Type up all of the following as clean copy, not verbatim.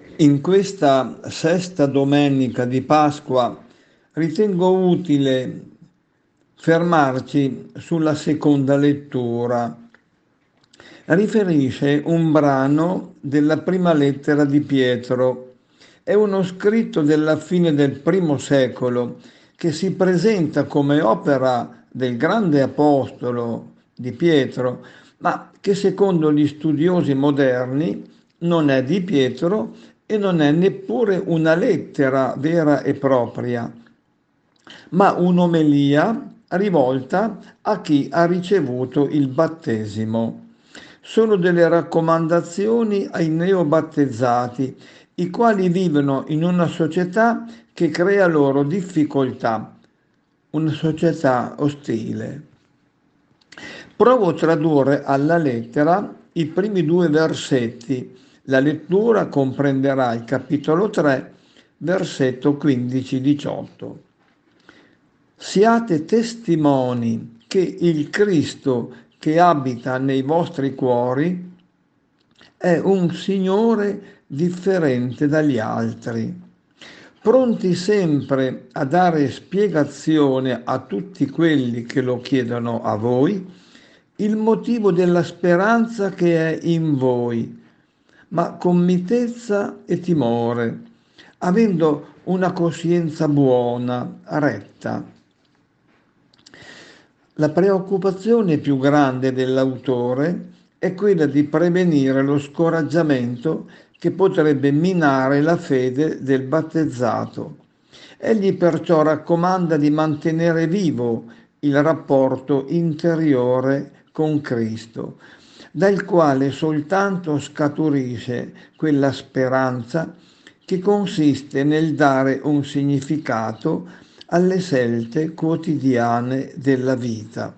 In questa sesta domenica di Pasqua ritengo utile fermarci sulla seconda lettura. Riferisce un brano della prima lettera di Pietro. È uno scritto della fine del primo secolo che si presenta come opera del grande apostolo di Pietro, ma che secondo gli studiosi moderni non è di Pietro e non è neppure una lettera vera e propria, ma un'omelia rivolta a chi ha ricevuto il battesimo. Sono delle raccomandazioni ai neobattezzati, i quali vivono in una società che crea loro difficoltà, una società ostile. Provo a tradurre alla lettera i primi due versetti. La lettura comprenderà il capitolo 3, versetto 15-18. Siate testimoni che il Cristo che abita nei vostri cuori è un Signore differente dagli altri, pronti sempre a dare spiegazione a tutti quelli che lo chiedono a voi, il motivo della speranza che è in voi, ma con mitezza e timore, avendo una coscienza buona, retta. La preoccupazione più grande dell'autore è quella di prevenire lo scoraggiamento che potrebbe minare la fede del battezzato. Egli perciò raccomanda di mantenere vivo il rapporto interiore con Cristo, dal quale soltanto scaturisce quella speranza che consiste nel dare un significato alle scelte quotidiane della vita.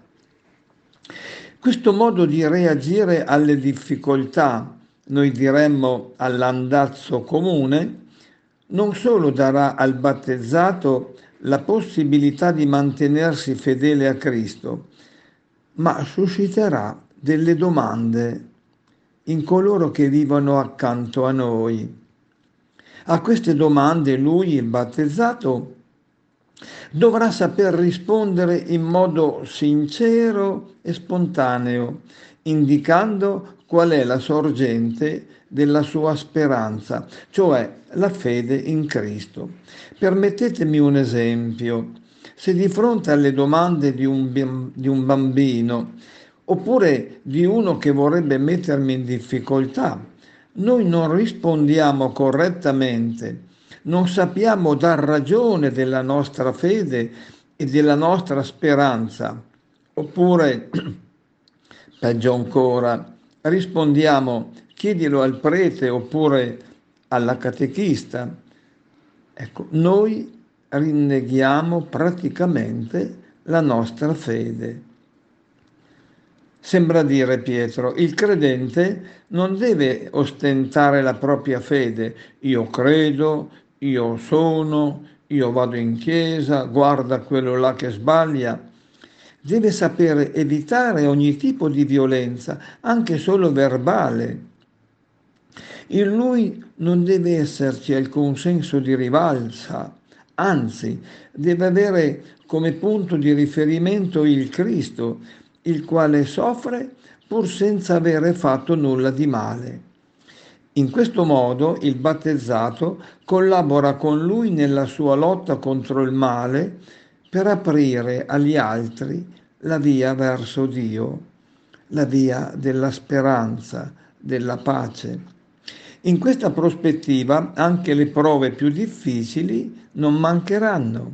Questo modo di reagire alle difficoltà, noi diremmo all'andazzo comune, non solo darà al battezzato la possibilità di mantenersi fedele a Cristo, ma susciterà delle domande in coloro che vivono accanto a noi. A queste domande lui, il battezzato, dovrà saper rispondere in modo sincero e spontaneo, indicando qual è la sorgente della sua speranza, cioè la fede in Cristo. Permettetemi un esempio. Se di fronte alle domande di un bambino, oppure di uno che vorrebbe mettermi in difficoltà, noi non rispondiamo correttamente, non sappiamo dar ragione della nostra fede e della nostra speranza, oppure, peggio ancora, rispondiamo chiedilo al prete oppure alla catechista. Ecco, noi rinneghiamo praticamente la nostra fede. Sembra dire Pietro, il credente non deve ostentare la propria fede. Io credo, io sono, io vado in chiesa, guarda quello là che sbaglia. Deve sapere evitare ogni tipo di violenza, anche solo verbale. In lui non deve esserci alcun senso di rivalsa, anzi, deve avere come punto di riferimento il Cristo, il quale soffre pur senza avere fatto nulla di male. In questo modo il battezzato collabora con lui nella sua lotta contro il male per aprire agli altri la via verso Dio, la via della speranza, della pace. In questa prospettiva anche le prove più difficili non mancheranno.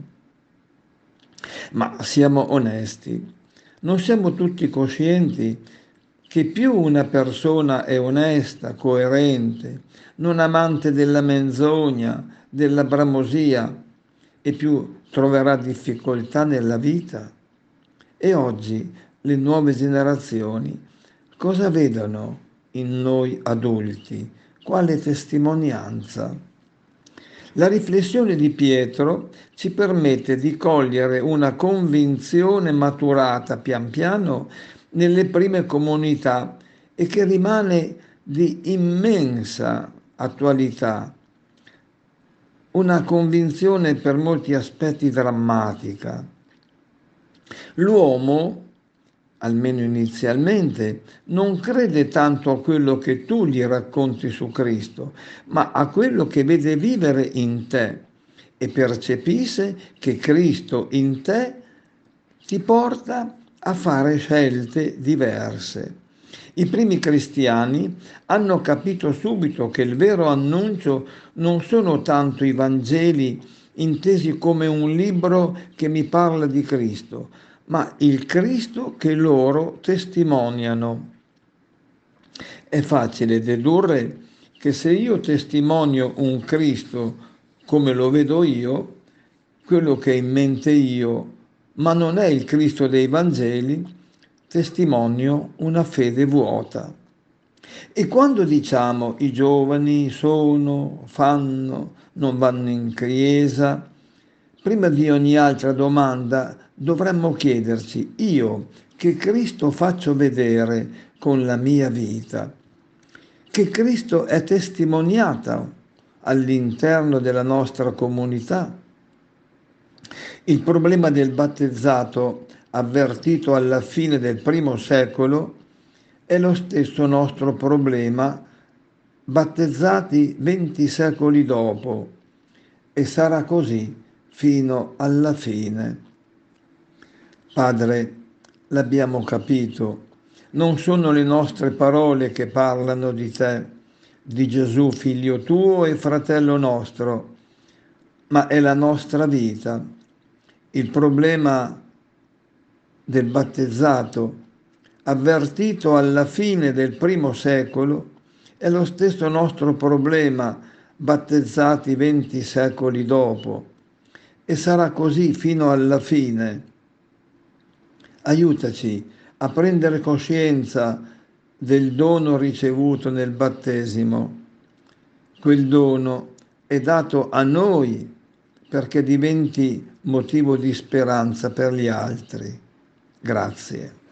Ma siamo onesti, non siamo tutti coscienti che più una persona è onesta, coerente, non amante della menzogna, della bramosia, e più troverà difficoltà nella vita. E oggi le nuove generazioni cosa vedono in noi adulti? Quale testimonianza? La riflessione di Pietro ci permette di cogliere una convinzione maturata pian piano nelle prime comunità e che rimane di immensa attualità una convinzione per molti aspetti drammatica. L'uomo, almeno inizialmente, non crede tanto a quello che tu gli racconti su Cristo, ma a quello che vede vivere in te e percepisce che Cristo in te ti porta a fare scelte diverse. I primi cristiani hanno capito subito che il vero annuncio non sono tanto i Vangeli intesi come un libro che mi parla di Cristo, ma il Cristo che loro testimoniano. È facile dedurre che se io testimonio un Cristo come lo vedo io, quello che ho in mente io, ma non è il Cristo dei Vangeli, testimonio una fede vuota. E quando diciamo i giovani sono, fanno, non vanno in chiesa, prima di ogni altra domanda dovremmo chiederci io che Cristo faccio vedere con la mia vita, che Cristo è testimoniata all'interno della nostra comunità. Il problema del battezzato avvertito alla fine del primo secolo è lo stesso nostro problema battezzati 20 secoli dopo e sarà così fino alla fine. Padre, l'abbiamo capito, non sono le nostre parole che parlano di te, di Gesù figlio tuo e fratello nostro, ma è la nostra vita. Il problema del battezzato, avvertito alla fine del primo secolo, è lo stesso nostro problema, battezzati 20 secoli dopo, e sarà così fino alla fine. Aiutaci a prendere coscienza del dono ricevuto nel battesimo. Quel dono è dato a noi perché diventi motivo di speranza per gli altri. Grazie.